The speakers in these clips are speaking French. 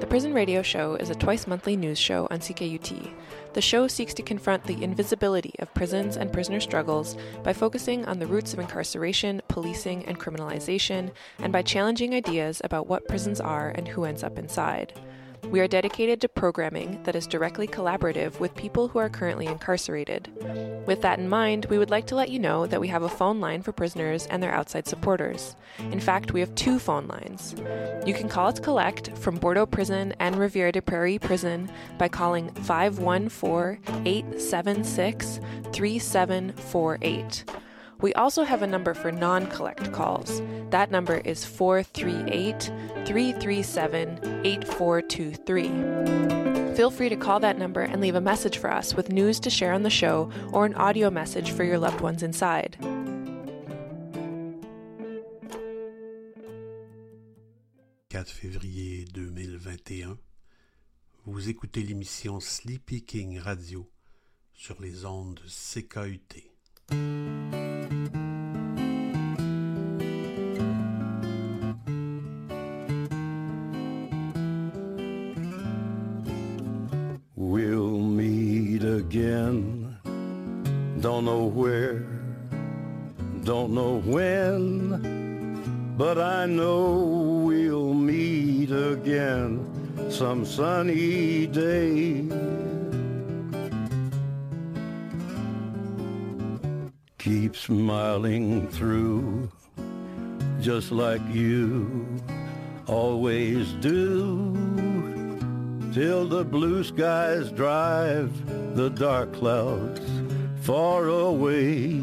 Prison Radio Show is a twice-monthly news show on CKUT. The show seeks to confront the invisibility of prisons and prisoner struggles by focusing on the roots of incarceration, policing, and criminalization, and by challenging ideas about what prisons are and who ends up inside. We are dedicated to programming that is directly collaborative with people who are currently incarcerated. With that in mind, we would like to let you know that we have a phone line for prisoners and their outside supporters. In fact, we have 2 phone lines. You can call us collect from Bordeaux Prison and Rivière des Prairies Prison by calling 514-876-3748. We also have a number for non-collect calls. That number is 438-337-8423. Feel free to call that number and leave a message for us with news to share on the show or an audio message for your loved ones inside. « 4 février 2021, vous écoutez l'émission Sleepy King Radio sur les ondes de CKUT. We'll meet again, don't know where, don't know when, but I know we'll meet again some sunny day. Keep smiling through, just like you always do, till the blue skies drive the dark clouds far away.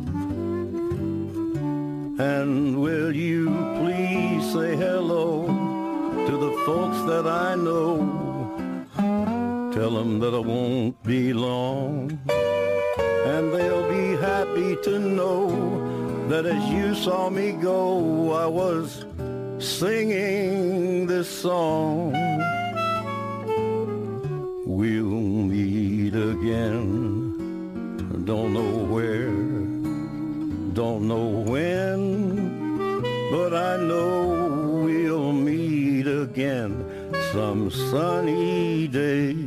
And will you please say hello to the folks that I know? Tell them that I won't be long, and they'll be happy to know that as you saw me go, I was singing this song. We'll meet again, don't know where, don't know when, but I know we'll meet again some sunny day.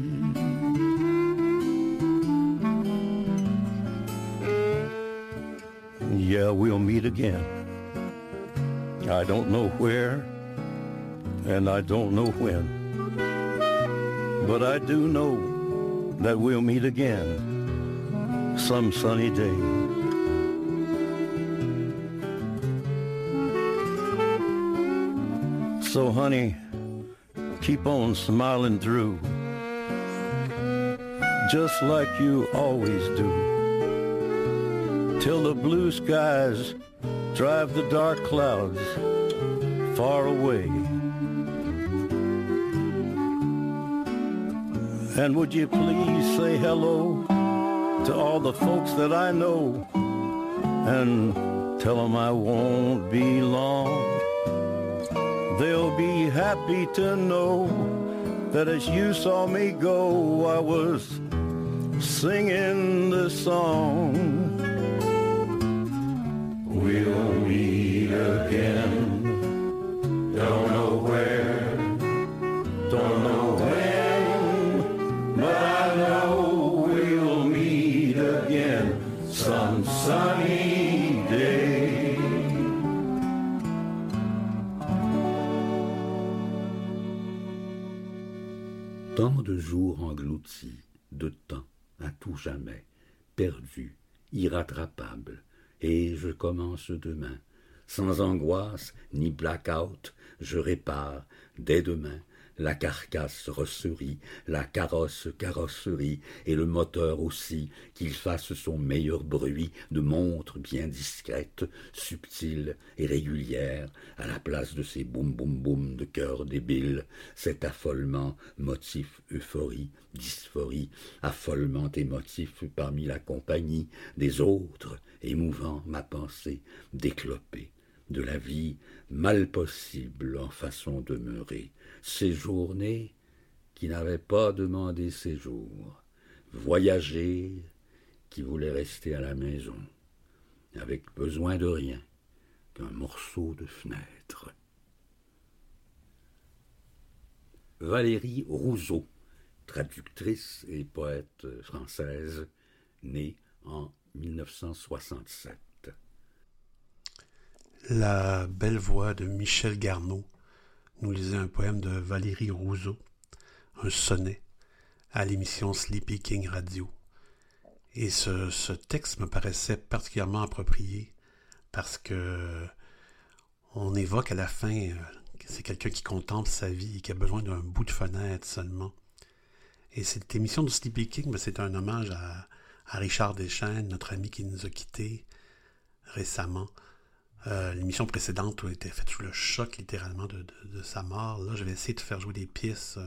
Yeah, we'll meet again. I don't know where, and I don't know when, but I do know that we'll meet again some sunny day. So honey, keep on smiling through, just like you always do, till the blue skies drive the dark clouds far away. And would you please say hello to all the folks that I know, and tell them I won't be long. They'll be happy to know that as you saw me go, I was singing this song. We'll meet again, don't know where, don't know when, but I know we'll meet again some sunny day. Tant de jours engloutis, de temps à tout jamais, perdu, irrattrapable, et je commence demain. Sans angoisse ni blackout, je répare dès demain la carcasse rosserie, la carrosse carrosserie, et le moteur aussi, qu'il fasse son meilleur bruit de montre bien discrète, subtile et régulière, à la place de ces boum boum boum de cœur débile, cet affolement, motif euphorie, dysphorie, affolement émotif parmi la compagnie des autres, émouvant ma pensée déclopée de la vie mal possible en façon demeurée, séjourner qui n'avait pas demandé séjour, voyager qui voulait rester à la maison, avec besoin de rien qu'un morceau de fenêtre. Valérie Rousseau, traductrice et poète française, née en 1967. La belle voix de Michel Garneau nous lisait un poème de Valérie Rousseau, un sonnet, à l'émission Sleepy King Radio. Et ce texte me paraissait particulièrement approprié parce que on évoque à la fin que c'est quelqu'un qui contemple sa vie et qui a besoin d'un bout de fenêtre seulement. Et cette émission de Sleepy King, c'est un hommage à Richard Deschaines, notre ami qui nous a quittés récemment. L'émission précédente était faite sous le choc littéralement de sa mort. Là, je vais essayer de faire jouer des pièces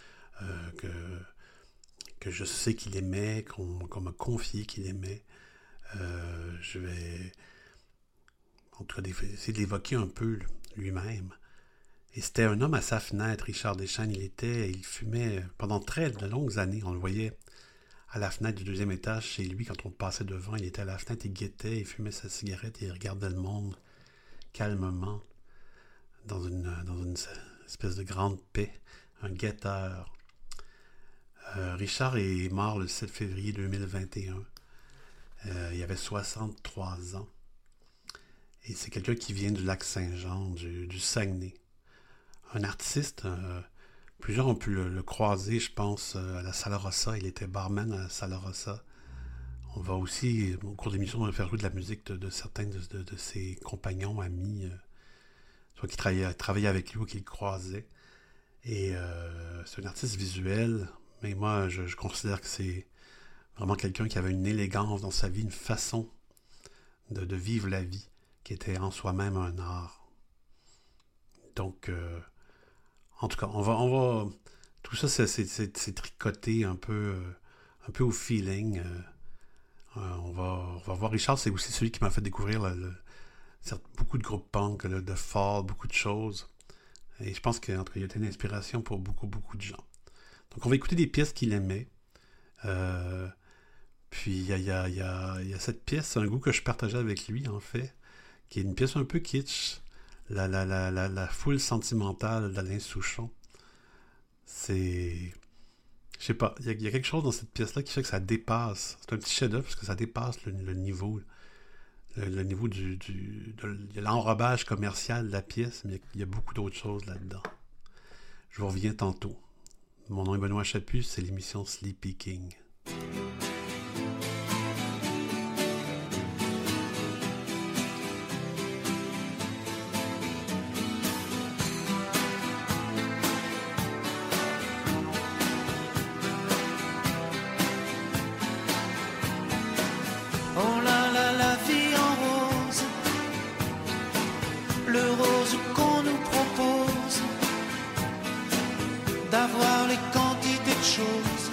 que je sais qu'il aimait, qu'on m'a confié qu'il aimait. Je vais en tout cas essayer de l'évoquer un peu lui-même. Et c'était un homme à sa fenêtre, Richard Deschaines. Il fumait pendant de longues années. On le voyait à la fenêtre du 2e étage chez lui. Quand on passait devant, il était à la fenêtre, il guettait, il fumait sa cigarette et il regardait le monde calmement dans une espèce de grande paix, un guetteur. Richard est mort le 7 février 2021. Il avait 63 ans. Et c'est quelqu'un qui vient du lac Saint-Jean, du Saguenay. Un artiste, plusieurs ont pu le croiser, je pense, à la Sala Rossa. Il était barman à la Sala Rossa. On va aussi, au cours de l'émission, faire jouer de la musique de certains de ses compagnons, amis, soit qui travaillaient avec lui ou qui le croisaient. Et c'est un artiste visuel, mais moi, je considère que c'est vraiment quelqu'un qui avait une élégance dans sa vie, une façon de vivre la vie, qui était en soi-même un art. Donc, en tout cas, on va tout ça, c'est tricoté un peu au feeling. On va voir Richard, c'est aussi celui qui m'a fait découvrir beaucoup de groupes punk, de Fall, beaucoup de choses. Et je pense qu'il a été une inspiration pour beaucoup, beaucoup de gens. Donc on va écouter des pièces qu'il aimait. Puis il y a cette pièce, un goût que je partageais avec lui en fait, qui est une pièce un peu kitsch. La foule sentimentale d'Alain Souchon. C'est... Je sais pas, il y a quelque chose dans cette pièce-là qui fait que ça dépasse. C'est un petit chef-d'œuvre parce que ça dépasse le niveau. Le niveau de l'enrobage commercial de la pièce, mais il y a beaucoup d'autres choses là-dedans. Je vous reviens tantôt. Mon nom est Benoît Chaput, c'est l'émission Sleepy King. D'avoir les quantités de choses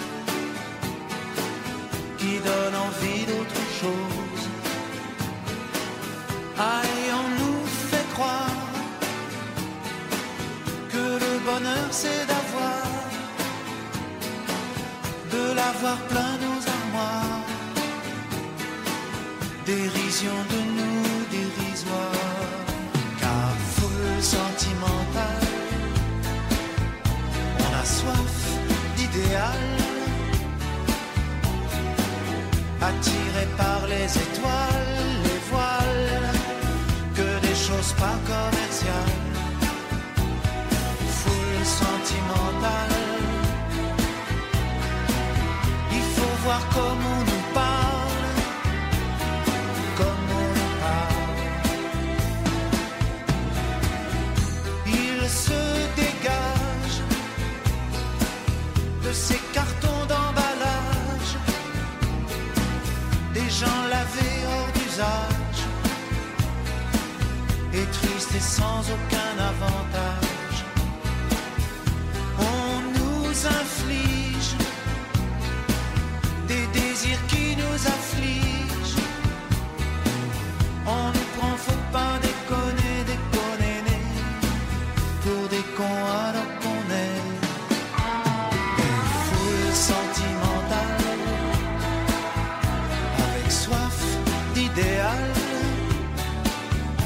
qui donnent envie d'autre chose. Ah, et on nous fait croire que le bonheur c'est de l'avoir plein nos armoires. Dérision de nous dérisoire, car foule sentimentale. On a soif d'idéal, attiré par les étoiles, les voiles, que des choses pas commerciales. Foule sentimentale, il faut voir comment on nous parle, comme on nous parle. Il se dégage de ces cartons d'emballage, des gens lavés hors d'usage, et tristes et sans aucun avantage. On nous inflige des désirs qui nous affligent. On nous prend, faut pas déconner, déconner, pour des cons alors qu'on est. Sentimental, avec soif d'idéal,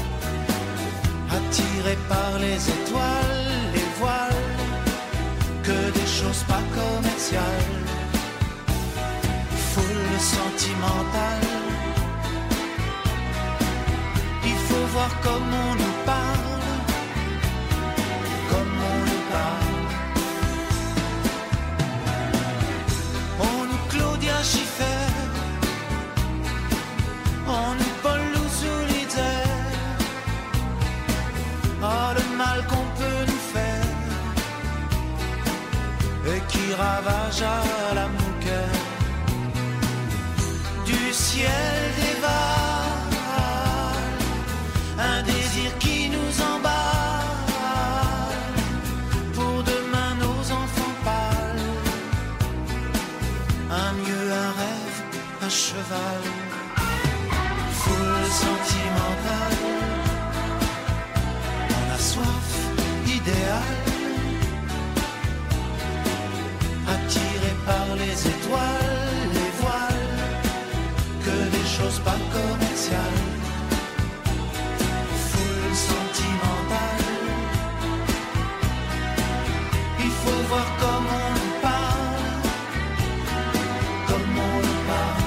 attiré par les étoiles, les voiles, que choses pas commerciales, foule sentimentale. Il faut voir comme on nous parle, comme on nous parle. On nous Claudia Schiffer, on nous Paul Solitaire. Oh, le mal qu'on peut nous faire et qui ravage à la mon cœur. Du ciel dévale un désir qui nous emballe. Pour demain nos enfants pâles, un mieux, un rêve, un cheval. Foule sentimentale, on a soif idéal, attiré par les étoiles, les voiles, que des choses pas commerciales. Foule sentimentale, il faut voir comme on nous parle, comme on nous parle.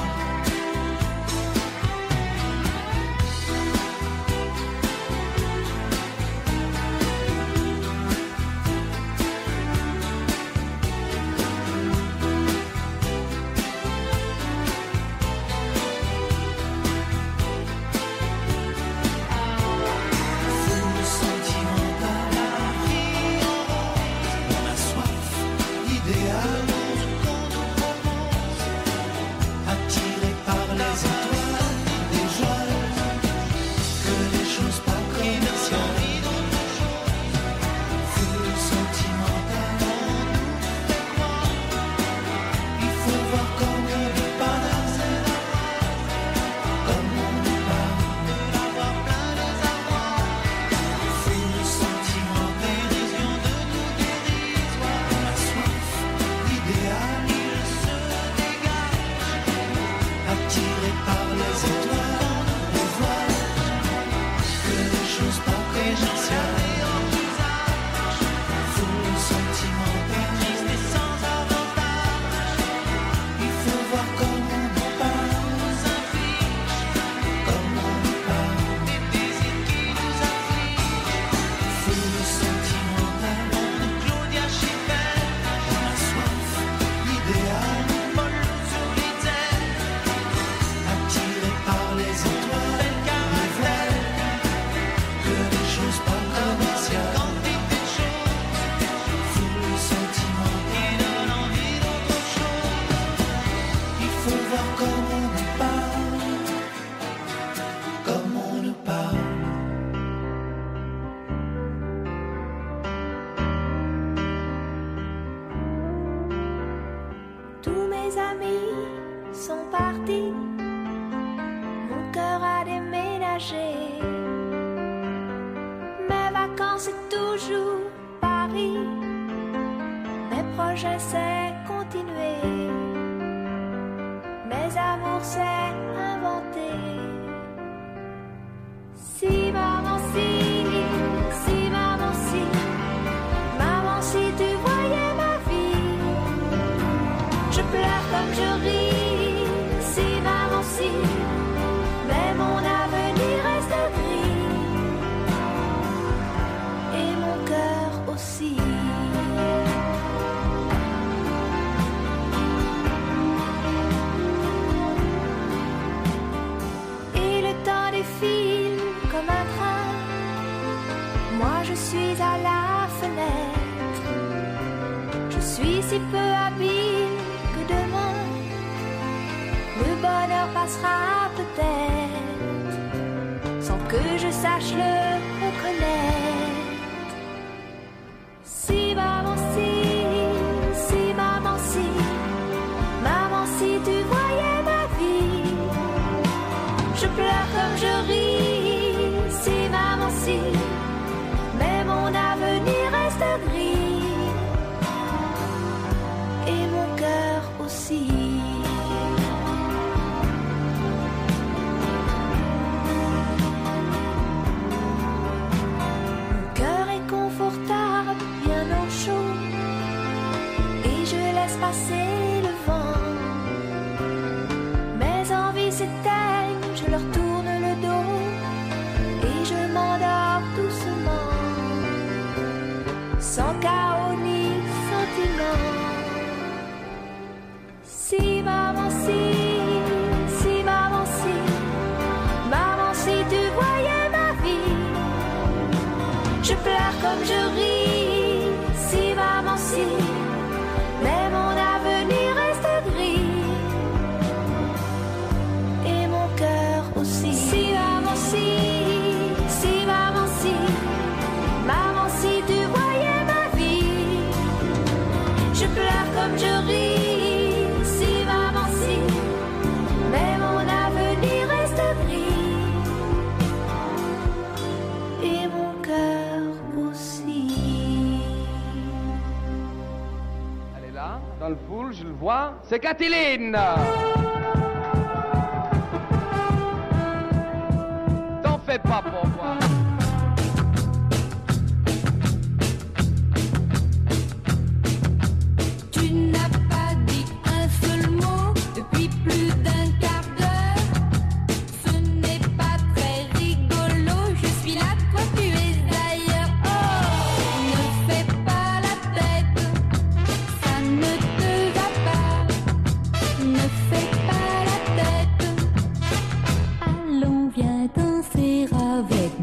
sans chaos ni sentiment. Si maman, si maman, si tu voyais ma vie, je pleure comme je ris. Si maman, si, mais mon avenir reste gris et mon cœur aussi. Si maman, si maman, si tu voyais ma vie, je pleure comme je ris. Si maman, si, mais mon avenir reste gris et mon cœur aussi. Elle est là, dans le pool, je le vois, c'est Catéline. T'en fais pas pour moi. Tu n'as pas dit un seul mot depuis plus d'un quart d'heure. Ce n'est pas très rigolo, je suis là, toi tu es ailleurs. Oh, ne fais pas la tête, ça ne te va pas. Ne fais pas la tête. Allons, viens danser avec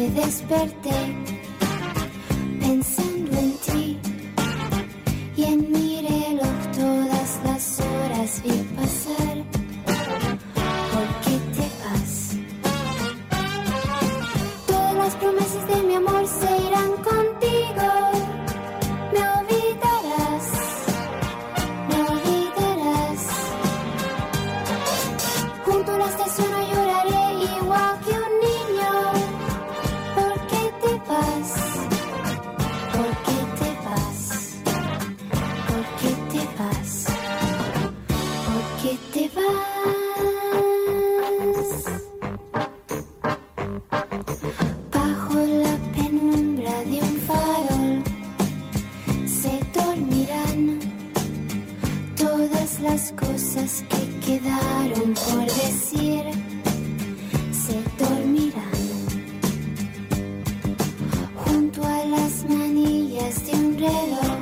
me desperté pensando en ti y en mi reloj todas las horas vi pasar. ¿Por qué te vas? Todas las promesas de mi amor se irán contigo. Me olvidarás, me olvidarás. Junto a la estación no lloraré igual que un niño. ¿Por qué te vas? ¿Por qué te vas? ¿Por qué te vas? ¿Por qué te vas? Bajo la penumbra de un farol se dormirán todas las cosas que quedaron por decir. Se dormirán junto a las manillas de un reloj.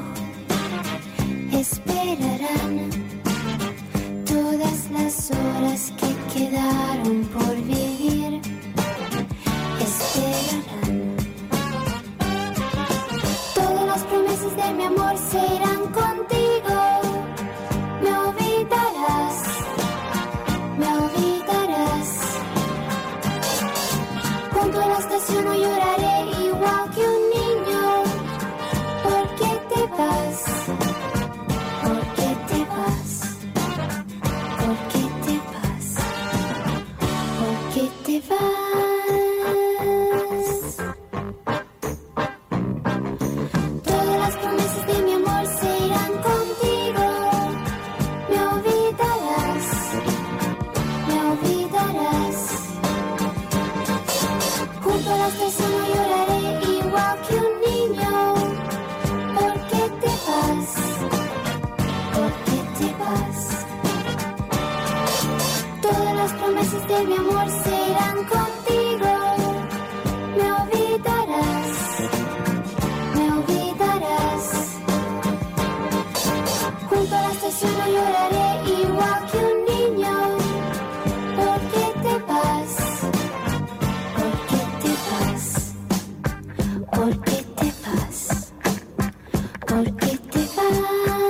Esperarán todas las horas que quedaron por vivir. Esperarán. Todas las promesas de mi amor se irán contigo. Me olvidarás, me olvidarás. Junto a la estación no lloraré igual que un niño. ¿Por qué te vas? ¿Por qué te vas? ¿Por qué te vas? ¿Por qué te vas? Todas las promesas de mi amor se irán contigo. Me olvidarás, me olvidarás. Junto a la estación no lloraré igual que un niño. ¿Por qué te vas? ¿Por qué te vas? Todas las promesas de mi amor se irán contigo. Me olvidarás, me olvidarás. Junto a la estación no lloraré igual que un niño. ¿Por qué te vas? ¿Por qué te vas? ¿Por qué te vas? ¿Por qué te vas?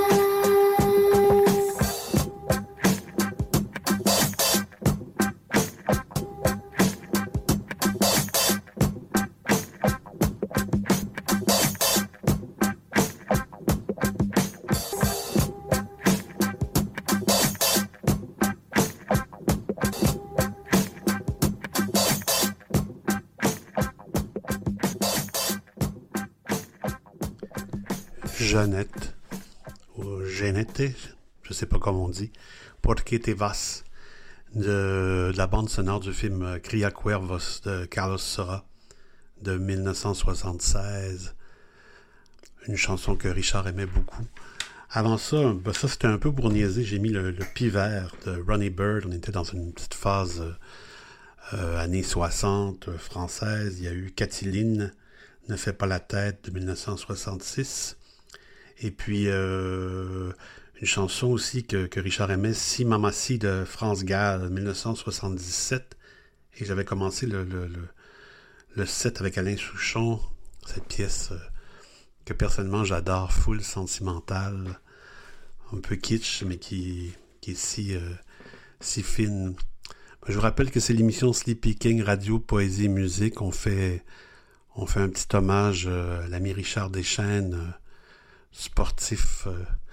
Jeannette, ou Jeannette, je sais pas comment on dit, Por qué te vas, de la bande sonore du film Cría Cuervos de Carlos Saura de 1976, une chanson que Richard aimait beaucoup. Avant ça, ça c'était un peu pour niaiser, j'ai mis le Pivert de Ronnie Bird. On était dans une petite phase années 60 française. Il y a eu Catiline, Ne fais pas la tête de 1966. Et puis une chanson aussi que Richard aimait, Si Mamassi de France Gall, 1977. Et j'avais commencé le set avec Alain Souchon, cette pièce que personnellement j'adore, full sentimentale, un peu kitsch, mais qui est si fine. Je vous rappelle que c'est l'émission Sleepy King Radio, Poésie et Musique. On fait un petit hommage à l'ami Richard Deschênes, sportif,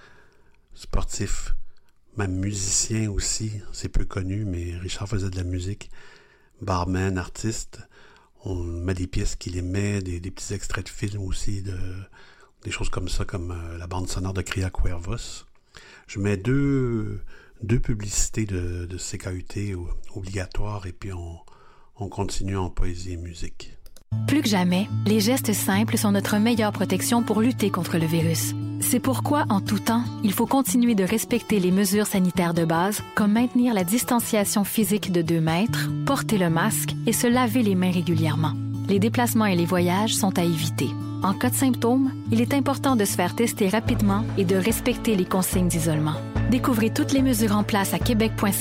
même musicien aussi, c'est peu connu, mais Richard faisait de la musique, barman, artiste. On met des pièces qu'il aimait, des petits extraits de films aussi, des choses comme ça, comme la bande sonore de Cría Cuervos. Je mets deux publicités de CKUT obligatoires et puis on continue en poésie et musique. Plus que jamais, les gestes simples sont notre meilleure protection pour lutter contre le virus. C'est pourquoi, en tout temps, il faut continuer de respecter les mesures sanitaires de base, comme maintenir la distanciation physique de 2 mètres, porter le masque et se laver les mains régulièrement. Les déplacements et les voyages sont à éviter. En cas de symptômes, il est important de se faire tester rapidement et de respecter les consignes d'isolement. Découvrez toutes les mesures en place à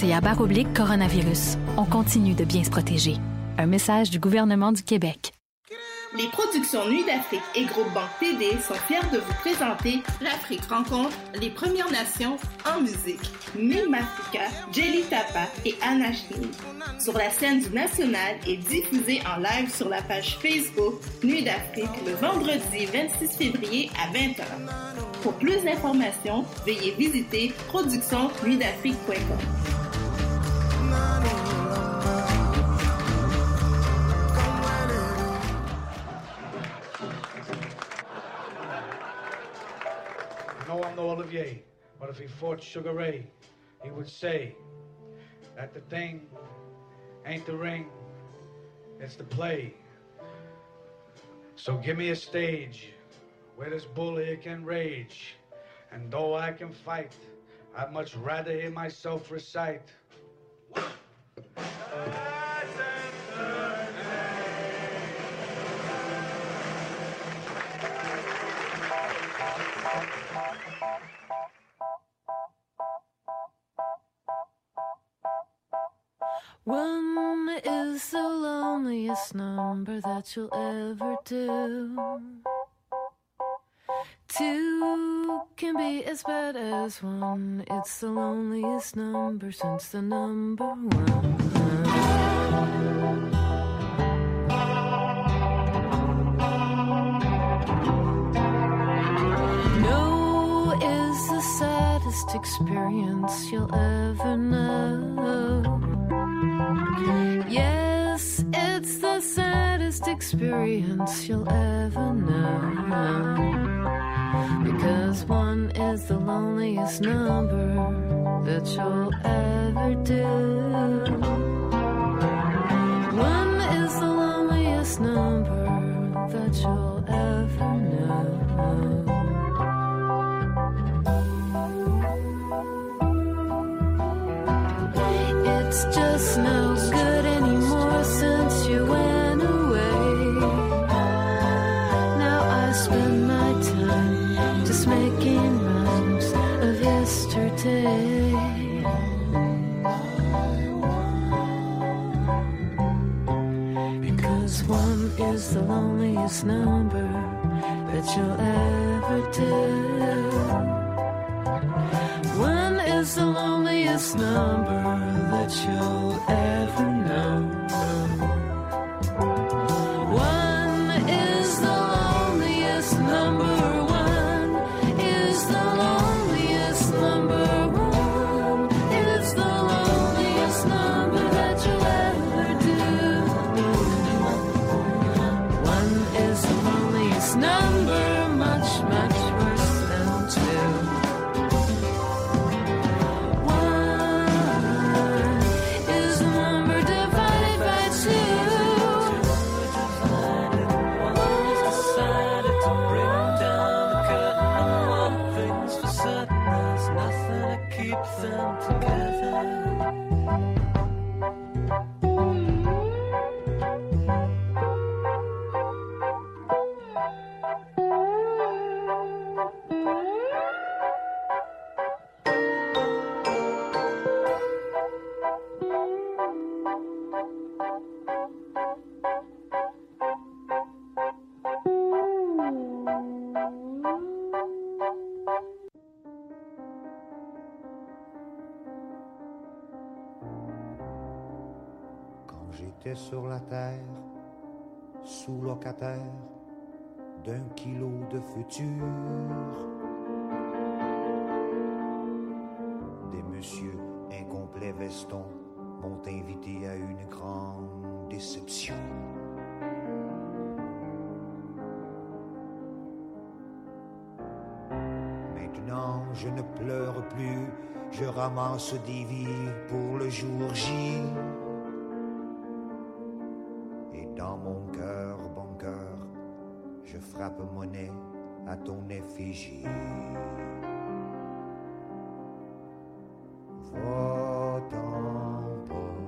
québec.ca/coronavirus. On continue de bien se protéger. Un message du gouvernement du Québec. Les productions Nuit d'Afrique et Groupe Banque TD sont fiers de vous présenter l'Afrique rencontre les Premières Nations en musique. Mime Africa, Jelly Tapa et Anna Chini. Sur la scène du National et diffusée en live sur la page Facebook Nuit d'Afrique le vendredi 26 février à 20h. Pour plus d'informations, veuillez visiter productionnuitdafrique.com. No, I'm no Olivier, but if he fought Sugar Ray, he would say that the thing ain't the ring, it's the play. So give me a stage where this bully can rage, and though I can fight, I'd much rather hear myself recite. One is the loneliest number that you'll ever do. Two can be as bad as one. It's the loneliest number since the number one. No is the saddest experience you'll ever know. Yes, it's the saddest experience you'll ever know. Because one is the loneliest number that you'll ever do. One is the loneliest number that you'll ever know. It's just no good anymore since you went away. Now I spend my time just making rhymes of yesterday. Because one is the loneliest number that you'll ever do. One is the loneliest number that you'll ever know. One is the loneliest number. One is the loneliest number. One is the loneliest number that you'll ever do. One is the loneliest number, much, much worse than two. J'étais sur la terre, sous-locataire d'un kilo de futur. Des messieurs incomplets vestons m'ont invité à une grande déception. Maintenant je ne pleure plus, je ramasse des vies pour le jour J. Dans mon cœur, bon cœur, je frappe monnaie à ton effigie. Va-t'en pas.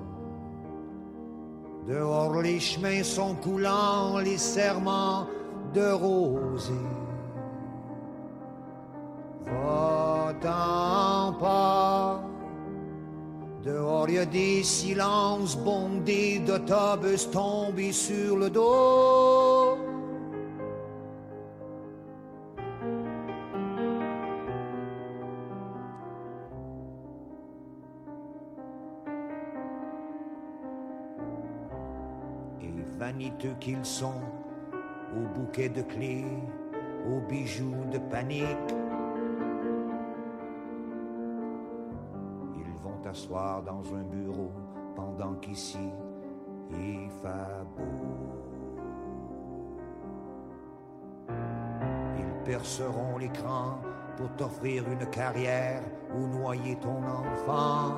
Dehors les chemins sont coulants, les serments de rosée. Va-t'en pas. Dehors y a des silences bondés d'autobus tombés sur le dos. vaniteux qu'ils sont, aux bouquets de clés, aux bijoux de panique. Ils vont t'asseoir dans un bureau pendant qu'ici il fait beau. Ils perceront l'écran pour t'offrir une carrière ou noyer ton enfant.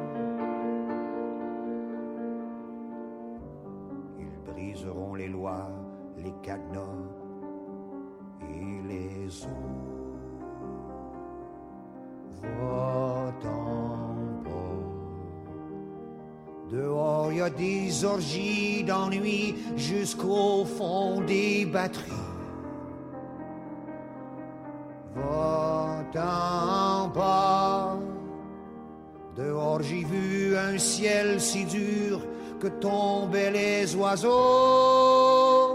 Ils briseront les lois, les cadenas et les eaux. Va-t'en pas. Dehors, y a des orgies d'ennui jusqu'au fond des batteries. Va-t'en pas. Dehors, j'ai vu un ciel si dur que tombaient les oiseaux.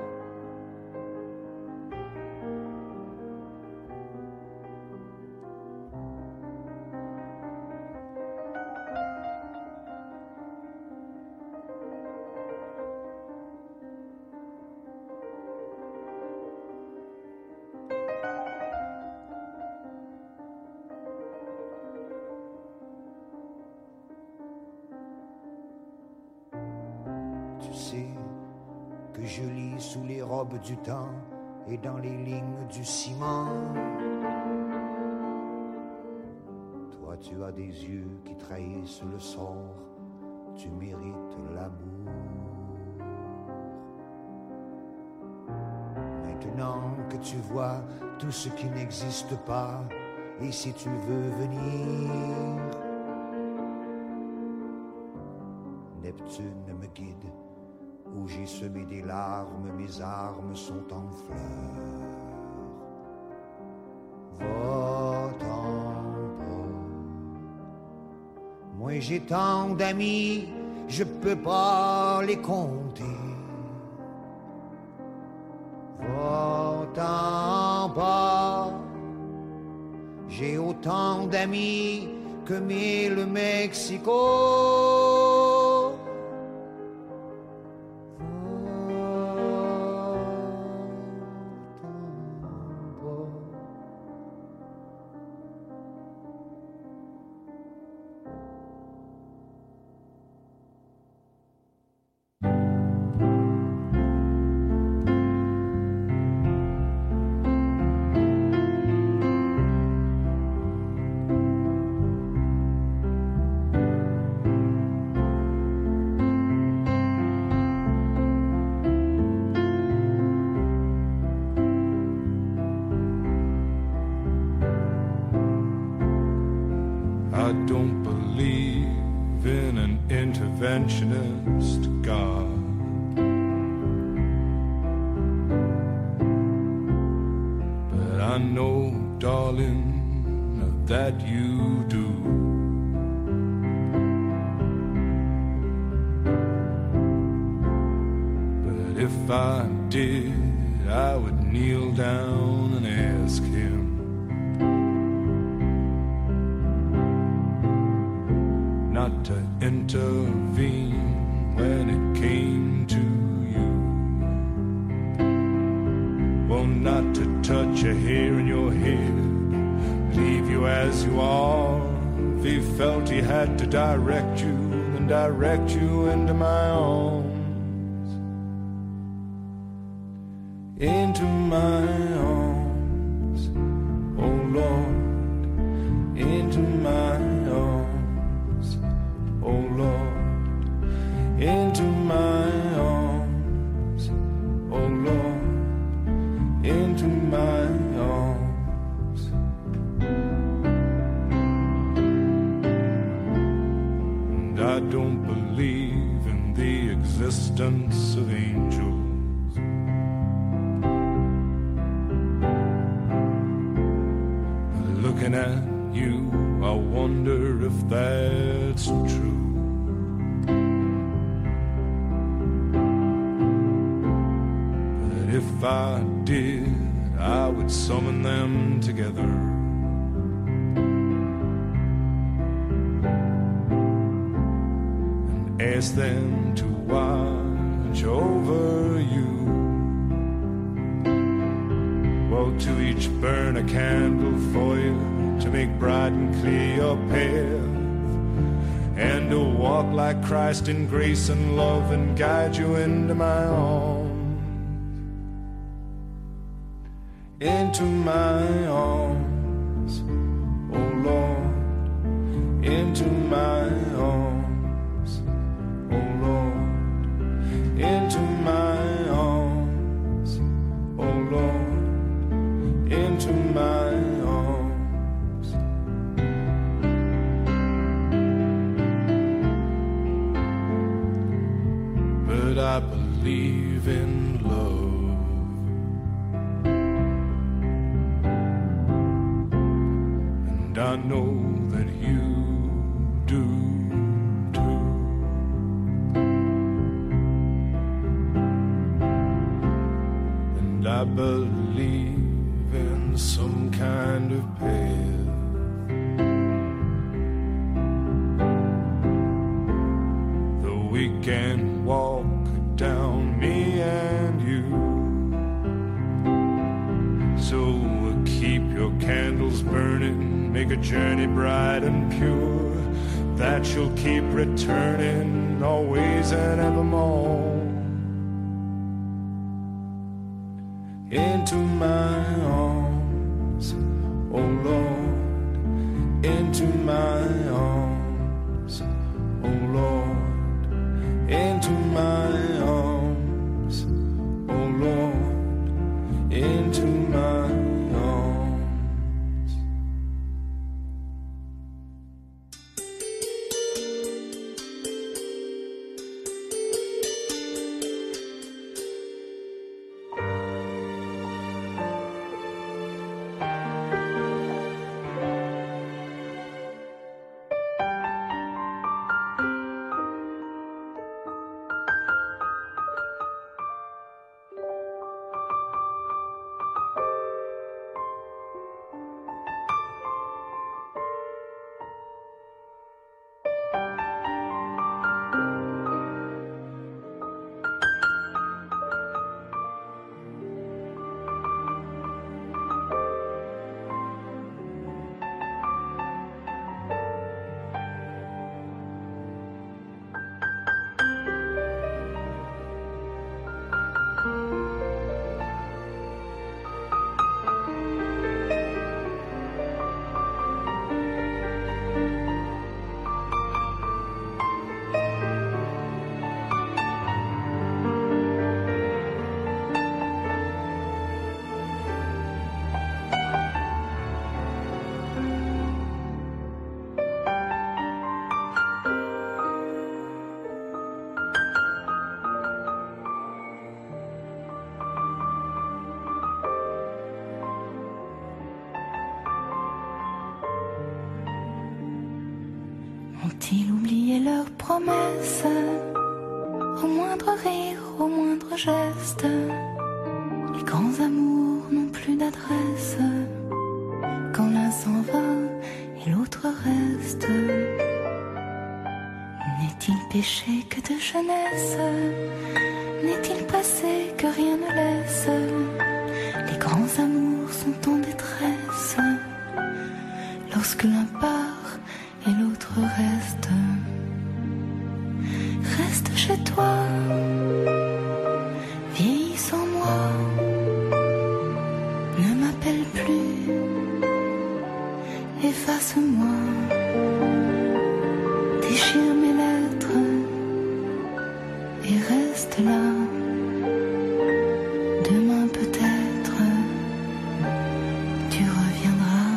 Tu sais que je lis sous les robes du temps et dans les lignes du ciment. Toi, tu as des yeux qui trahissent le sort, tu mérites l'amour. Maintenant que tu vois tout ce qui n'existe pas, et si tu veux venir, Neptune me guide, où j'ai semé des larmes, mes armes sont en fleurs. Va-t'en pas. Moi j'ai tant d'amis, je peux pas les compter. Va-t'en pas. J'ai autant d'amis que 1000 Mexico. I don't believe in an interventionist God. But I know, darling, that you do. But if I did, I would kneel down and ask him not to intervene when it came to you. Well, not to touch a hair in your head, leave you as you are. If he felt he had to direct you, then direct you into my arms. Into my arms, oh Lord, into my arms, oh Lord, into my arms, oh Lord, into my arms. And I don't believe in the existence of angels. Looking at you, I wonder if that's true. But if I did, I would summon them together. And ask them to watch over to each burn a candle for you to make bright and clear your path, and to walk like Christ in grace and love and guide you into my arms, into my arms, oh Lord, into my arms, oh Lord, into my arms, oh Lord, into my arms. But I believe in love, and I know that you do too. And I believe in some kind of path that we can walk down, me and you. So keep your candles burning, make a journey bright and pure, that you'll keep returning always and evermore. Into my arms, oh Lord, into my arms, oh Lord, into my arms, oh Lord, into my arms. Ont-ils oublié leurs promesses? Au moindre rire, au moindre geste, les grands amours n'ont plus d'adresse. Quand l'un s'en va et l'autre reste, n'est-il péché que de jeunesse? N'est-il passé que rien ne laisse? Les grands amours sont en détresse lorsque l'un part et l'autre reste. Reste chez toi, vieillis sans moi, ne m'appelle plus, efface-moi, déchire mes lettres et reste là. Demain peut-être tu reviendras.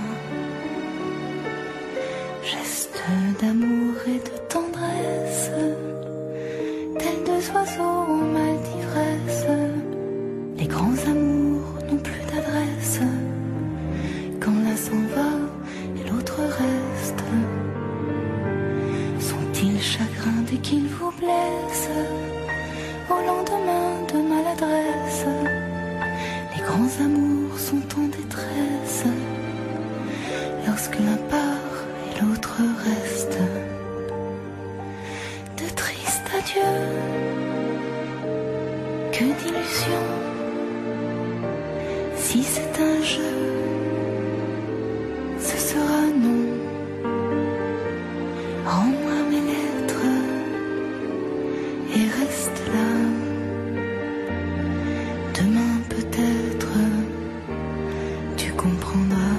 Geste d'amour et de tendresse, tels deux oiseaux en mal d'ivresse. Les grands amours n'ont plus d'adresse quand l'un s'en va et l'autre reste. Sont-ils chagrins dès qu'ils vous blessent au lendemain de maladresse? Les grands amours sont en détresse lorsque l'un part et l'autre reste. De tristes adieux, que d'illusions, si Si c'est un jeu, ce sera non. Rends-moi mes lettres et reste là. Demain peut-être tu comprendras.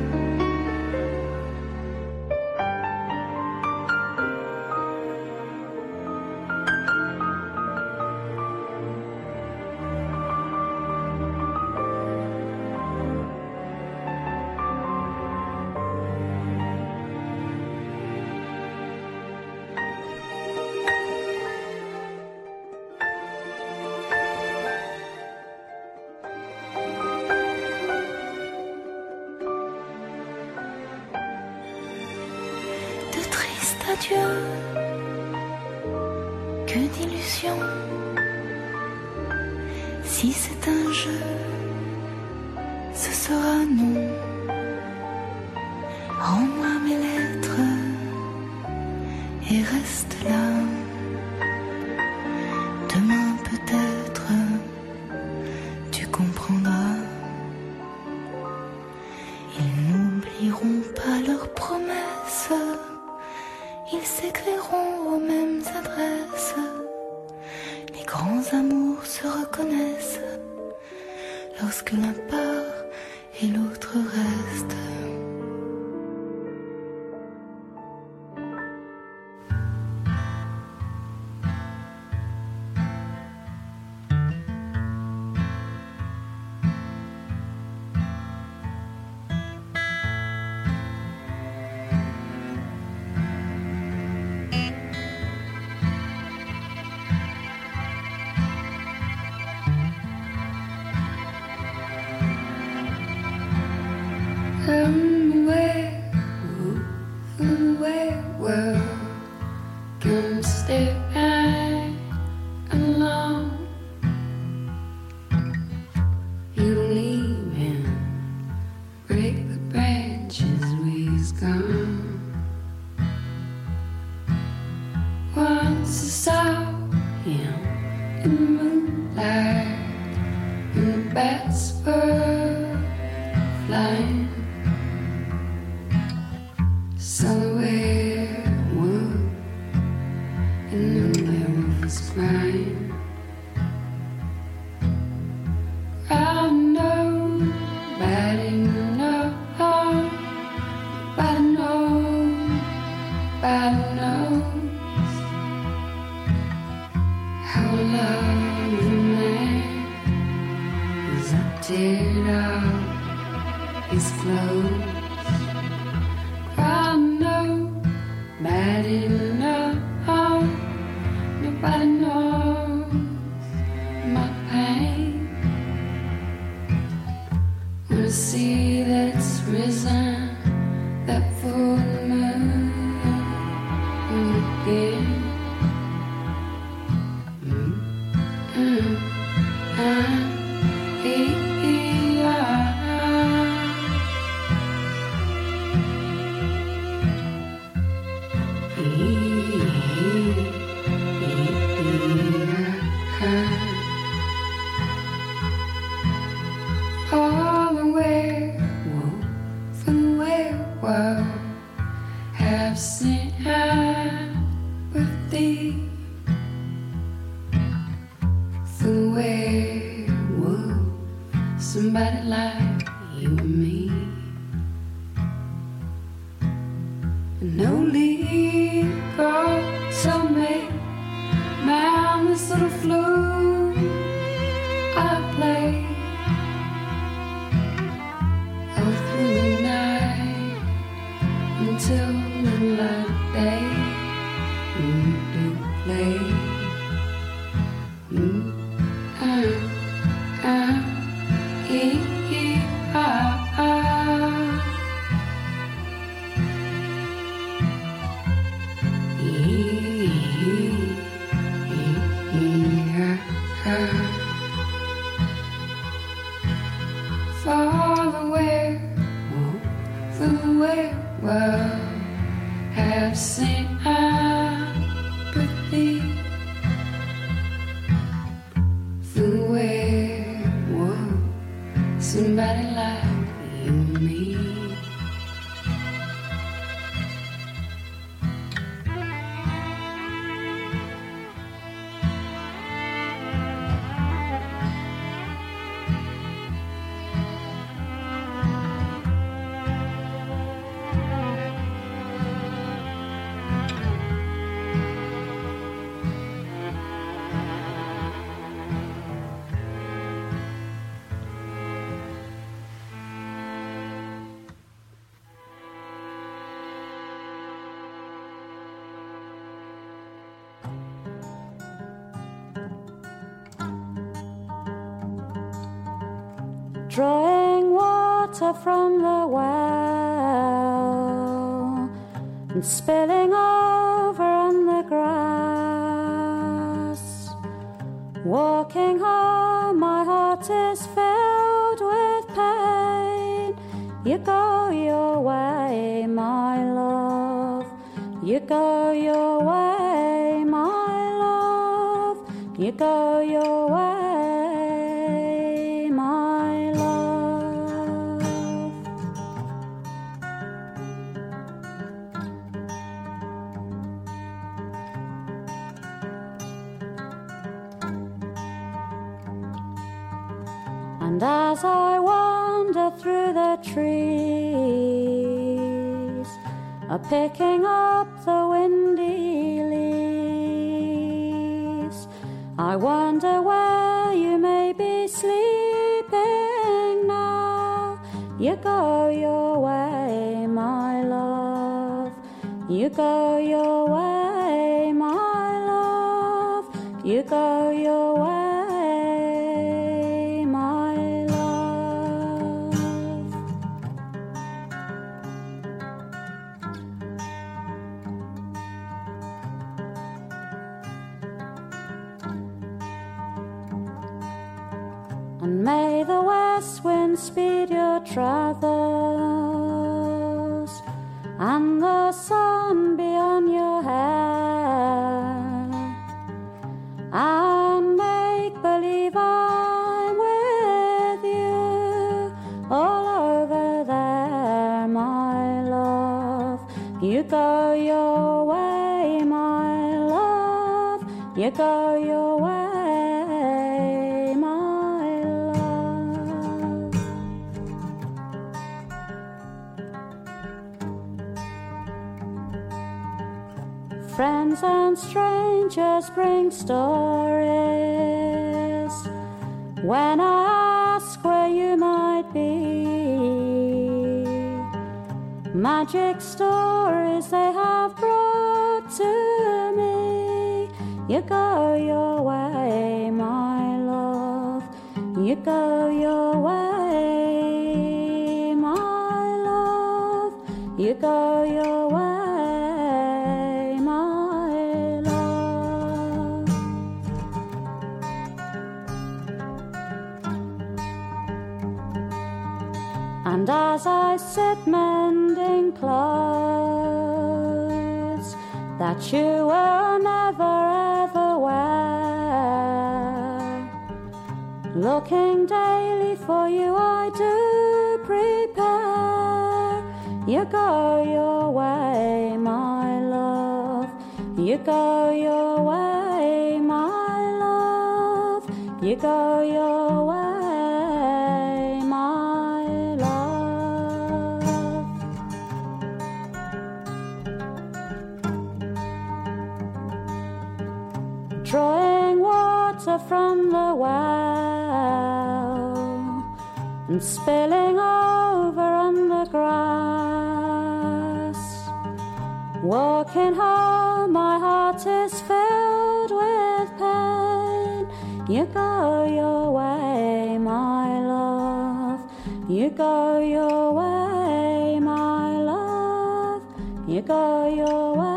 Adieu, que d'illusions. Si c'est un jeu, ce sera non. Rends-moi mes lettres et reste là. Demain peut-être tu comprendras. Ils n'oublieront pas leurs promesses. Ils s'écriront aux mêmes adresses. Les grands amours se reconnaissent lorsque l'un part et l'autre reste. somebody like you and me. Drawing water from the well and spilling over on the grass. Walking home, my heart is filled with pain. You go your way, my love. You go your way, my love. You go your way. And as I wander through the trees, picking up the windy leaves, I wonder where you may be sleeping now. You go your way, my love. You go your way, my love. You go your way. And may the west wind speed your travels, and the sun be on your hair, and make believe I'm with you all over there, my love. You go your way, my love. You go your way. Friends and strangers bring stories when I ask where you might be. Magic stories they have brought to me. You go your way, my love. You go your way, my love. You go your way. And as I sit mending clothes that you will never ever wear, looking daily for you I do prepare. You go your way, my love. You go your way, my love. You go your way. Drawing water from the well and spilling over on the grass. Walking home, my heart is filled with pain. You go your way, my love. You go your way, my love. You go your way.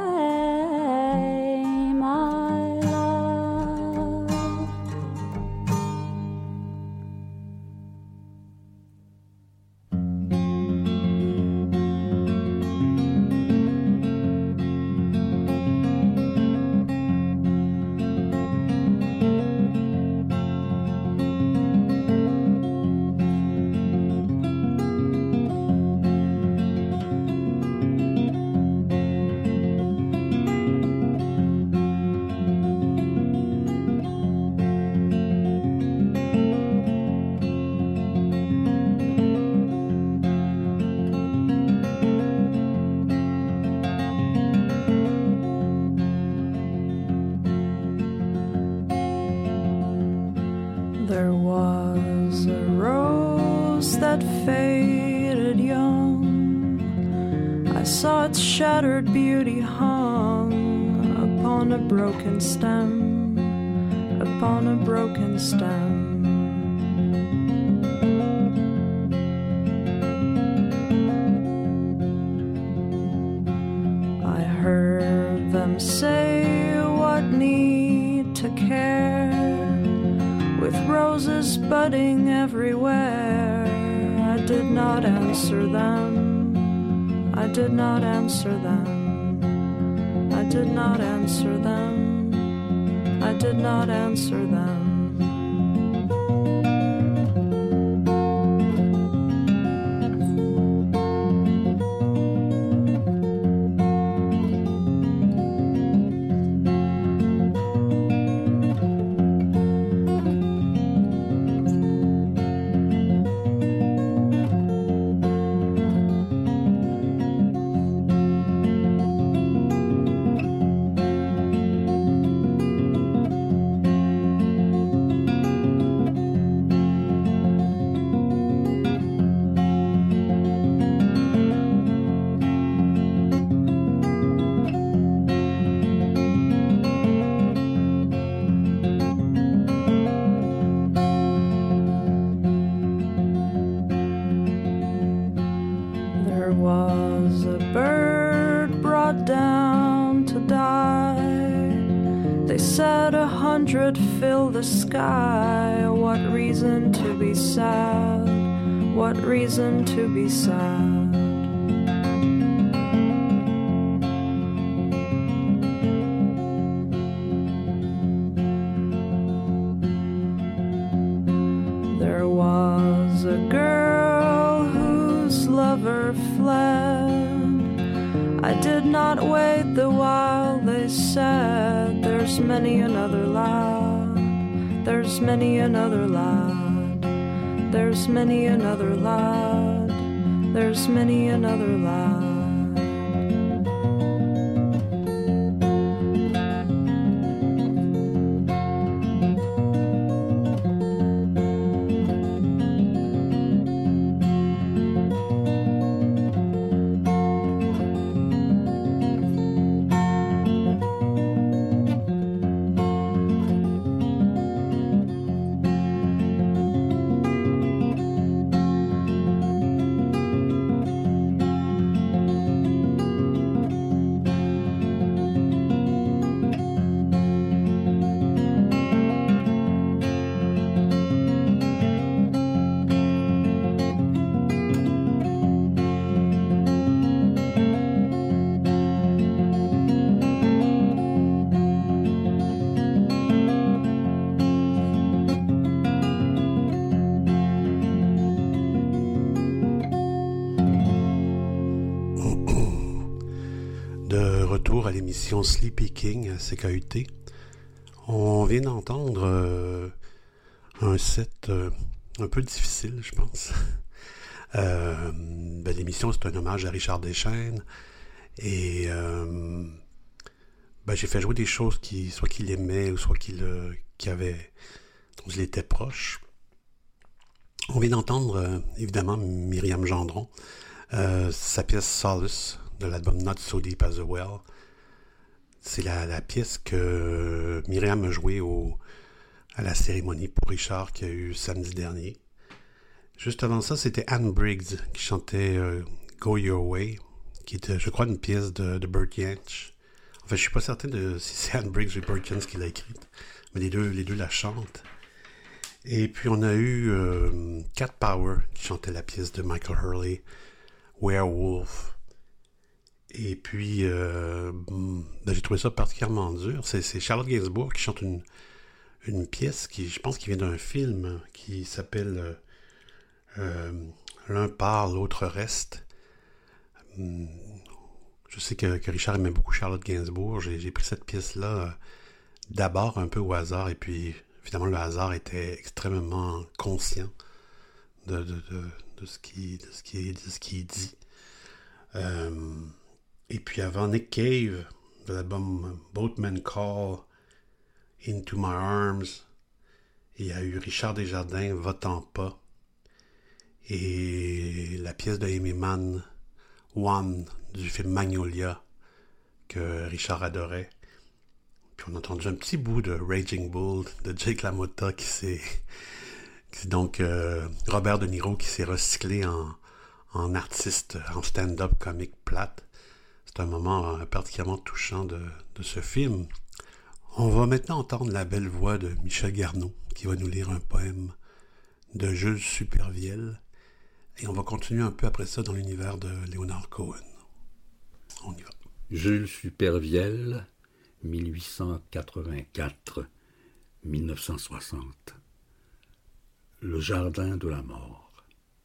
There was a rose that faded young. I saw its shattered beauty hung upon a broken stem, upon a broken stem. I heard them say what need to care, with roses budding everywhere. I did not answer them, I did not answer them, I did not answer them, I did not answer them. Fill the sky. What reason to be sad? What reason to be sad? There was a girl whose lover fled. I did not wait the while they said, there's many another lad, there's many another lad, there's many another lad, there's many another lad. À l'émission Sleepy King à CKUT. On vient d'entendre un set un peu difficile, je pense. L'émission, c'est un hommage à Richard Deschaines et j'ai fait jouer des choses soit qu'il aimait ou soit dont il était proche. On vient d'entendre évidemment Myriam Gendron, sa pièce Solace de l'album Not So Deep as a Well. C'est la pièce que Myriam a jouée à la cérémonie pour Richard qu'il y a eu samedi dernier. Juste avant ça, c'était Anne Briggs qui chantait Go Your Way, qui était, je crois, une pièce de Burt Jansch. En fait, je suis pas certain si c'est Anne Briggs ou Burt Jansch qui l'a écrite, mais les deux la chantent. Et puis on a eu Cat Power qui chantait la pièce de Michael Hurley, Werewolf. Et puis, j'ai trouvé ça particulièrement dur. C'est Charlotte Gainsbourg qui chante une pièce qui, je pense, qui vient d'un film qui s'appelle L'un part, l'autre reste. Je sais que Richard aimait beaucoup Charlotte Gainsbourg. J'ai pris cette pièce-là d'abord un peu au hasard, et puis finalement le hasard était extrêmement conscient de ce qui dit. Et puis avant Nick Cave, de l'album Boatman Call, Into My Arms, Il y a eu Richard Desjardins, Va-t'en pas. Et la pièce de Amy Mann, One, du film Magnolia, que Richard adorait. Puis on a entendu un petit bout de Raging Bull de Jake LaMotta donc Robert De Niro qui s'est recyclé en artiste, en stand-up comique plate. C'est un moment particulièrement touchant de ce film. On va maintenant entendre la belle voix de Michel Garneau qui va nous lire un poème de Jules Supervielle. Et on va continuer un peu après ça dans l'univers de Leonard Cohen. On y va. Jules Supervielle, 1884-1960. Le jardin de la mort.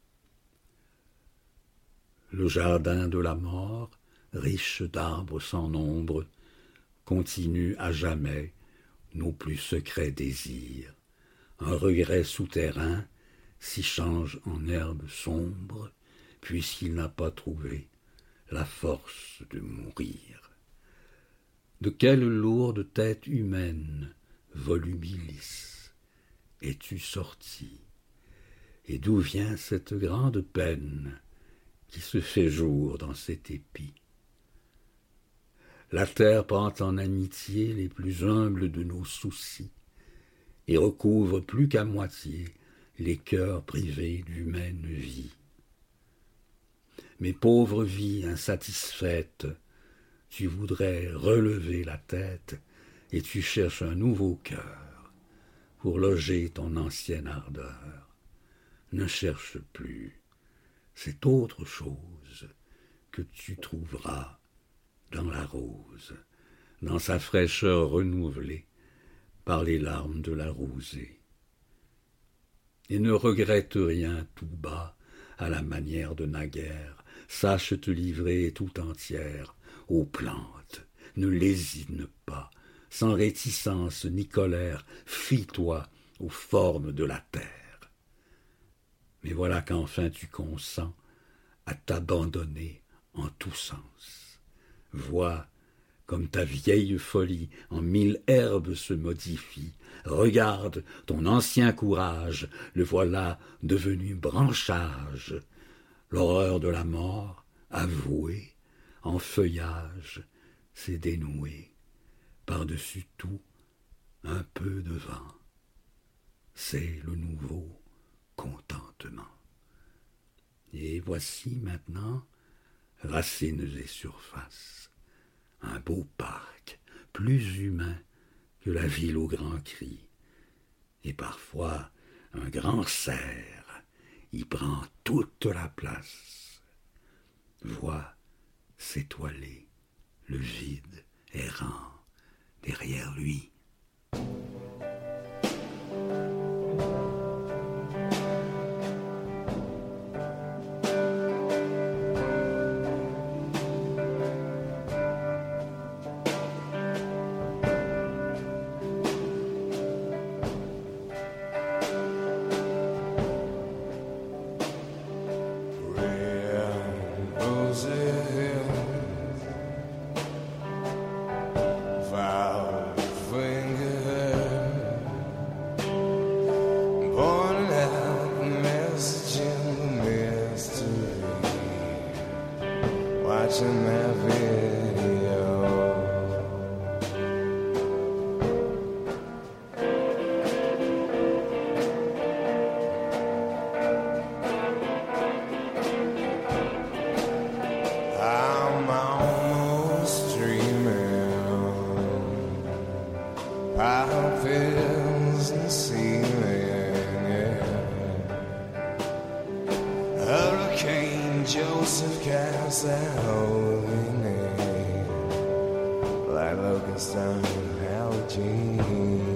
Le jardin de la mort, riche d'arbres sans nombre, continue à jamais nos plus secrets désirs. Un regret souterrain s'y change en herbe sombre, puisqu'il n'a pas trouvé la force de mourir. De quelle lourde tête humaine, volubilis, es-tu sorti? Et d'où vient cette grande peine qui se fait jour dans cet épi? La terre prend en amitié les plus humbles de nos soucis et recouvre plus qu'à moitié les cœurs privés d'humaine vie. Mais pauvre vie insatisfaite, tu voudrais relever la tête et tu cherches un nouveau cœur pour loger ton ancienne ardeur. Ne cherche plus, c'est autre chose que tu trouveras dans la rose, dans sa fraîcheur renouvelée par les larmes de la rosée. Et ne regrette rien tout bas à la manière de naguère, sache te livrer tout entière aux plantes, ne lésine pas, sans réticence ni colère, fie-toi aux formes de la terre. Mais voilà qu'enfin tu consens à t'abandonner en tous sens. Vois comme ta vieille folie en mille herbes se modifie. Regarde ton ancien courage, le voilà devenu branchage. L'horreur de la mort, avouée, en feuillage, s'est dénouée. Par-dessus tout, un peu de vent. C'est le nouveau contentement. Et voici maintenant, racines et surfaces, un beau parc, plus humain que la ville au grand cri. Et parfois, un grand cerf y prend toute la place. Vois s'étoiler le vide errant derrière lui. Joseph cast that holy name like locust on Halloween.